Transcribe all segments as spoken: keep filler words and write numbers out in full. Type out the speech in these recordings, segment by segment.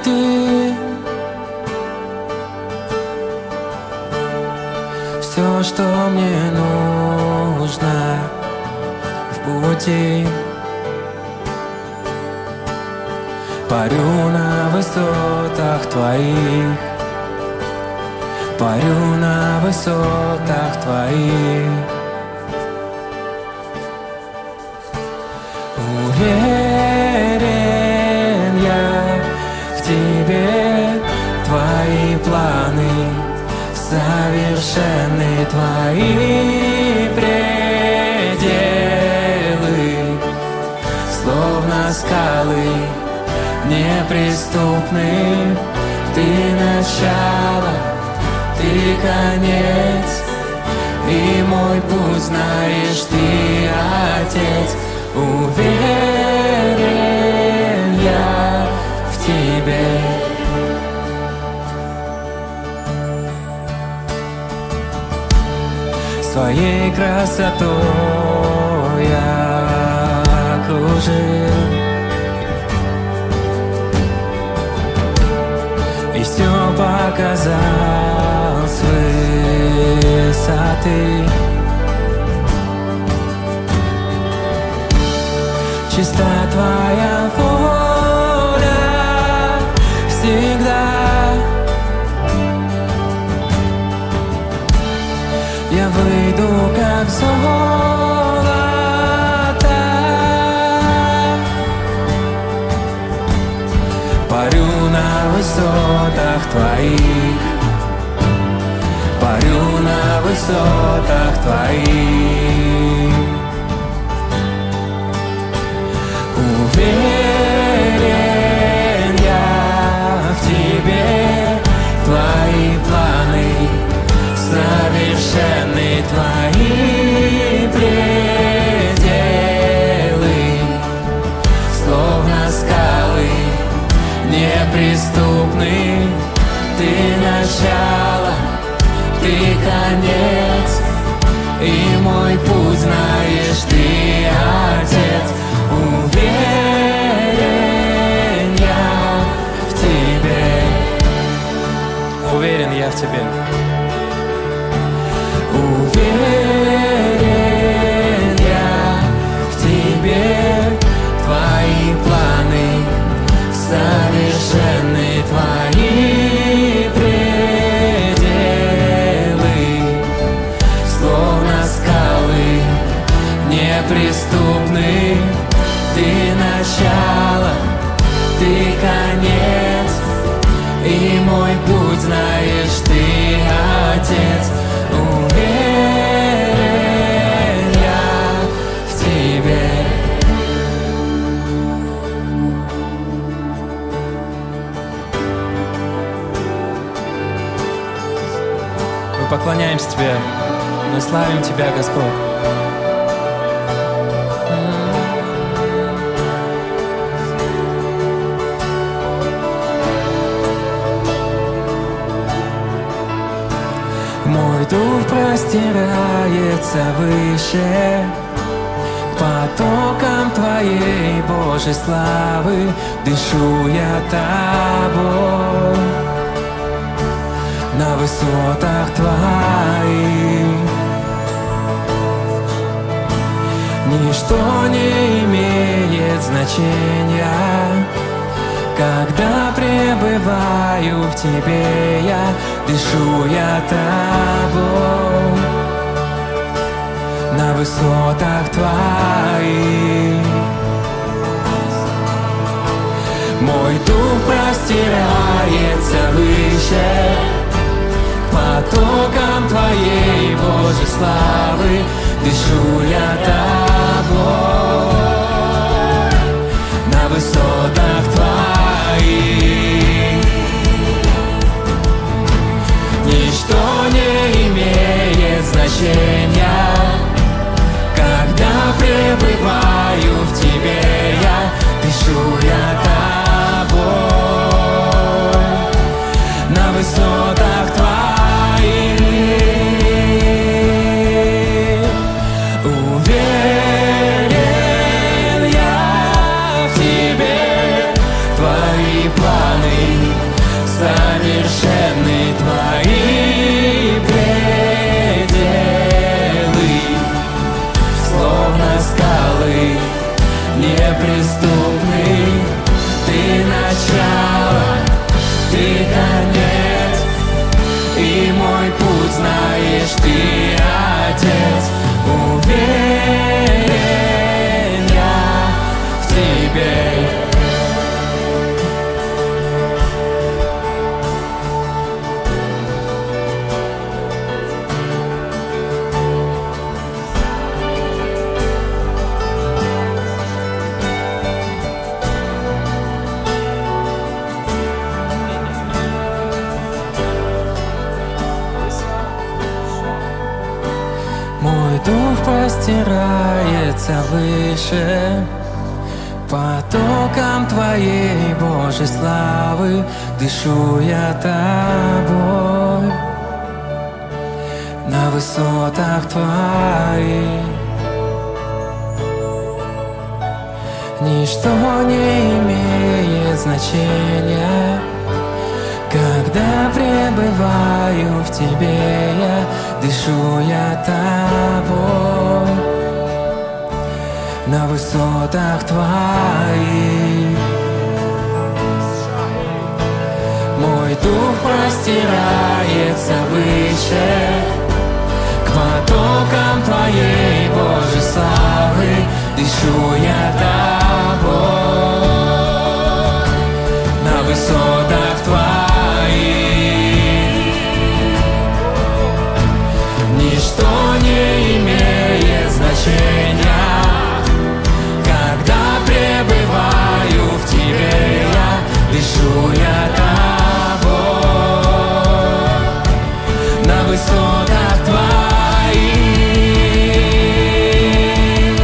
ты. Все, что мне нужно в пути. Парю на высотах твоих, парю на высотах твоих. Уверен я в тебе, твои планы совершенны, твои пределы, словно скалы неприступны. Ты начало, ты конец, и мой путь знаешь ты, Отец. Уверен я в тебе. Своей красотой я окружил, и все показал с высоты. Чиста твоя воля всегда. Я выйду как золото, парю на высотах твоих, парю на высотах твоих. Уверен я в тебе, твои планы совершенны, твои пределы, словно скалы неприступны. Ты начало, ты конец, и мой путь знаешь ты, Отец. Уверен я в тебе. Уверен я в тебе. Уверен я в тебе, твои планы совершенны, твои пределы, словно скалы неприступны. Ты начало, ты конец, и мой путь знаешь ты, Отец. Уверен я в тебе. Мы поклоняемся тебе, мы славим тебя, Господь. Мой дух простирается выше, потоком твоей Божьей славы дышу я тобой на высотах твоих. Ничто не имеет значения, когда пребываю в тебе я, дышу я тобой на высотах твоих. Мой дух простирается выше, потоком твоей Божьей славы дышу я тобой на высотах твоих. Ничто не имеет значения, когда пребываю в тебе я, дышу я тобой на высотах твоих. Уверен простирается выше. Потоком Твоей, Божьей славы, дышу я Тобой. На высотах Твоих ничто не имеет значения. Когда пребываю в Тебе, я дышу я Тобой. На высотах Твоих мой дух простирается выше. К потокам Твоей, Божьей славы, дышу я Тобой. На высотах Твоих ничто не имеет значения. Когда пребываю в Тебе, я дышу я Тобой. На высотах Твоих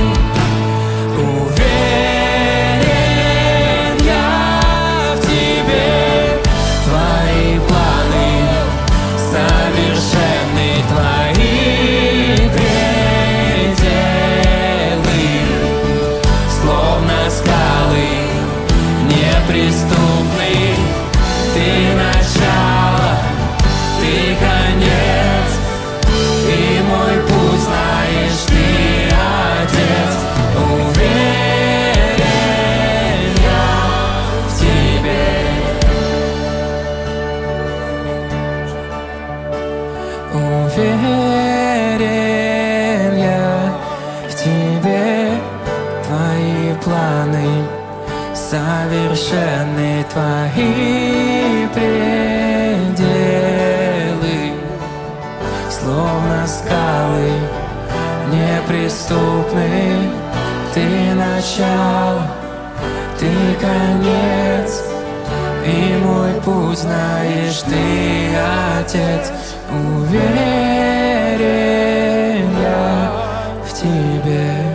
уверен я в Тебе. Твои планы совершенны, Твои пределы словно скалы неприступны. Ты начало, Ты конец, и мой путь знаешь Ты, Отец. Уверен я в Тебе. Уверен я в Тебе. Твои планы совершенны, Твои пределы словно скалы неприступны. Ты начало, Ты конец, и мой путь знаешь Ты, Отец. Уверен я в Тебе.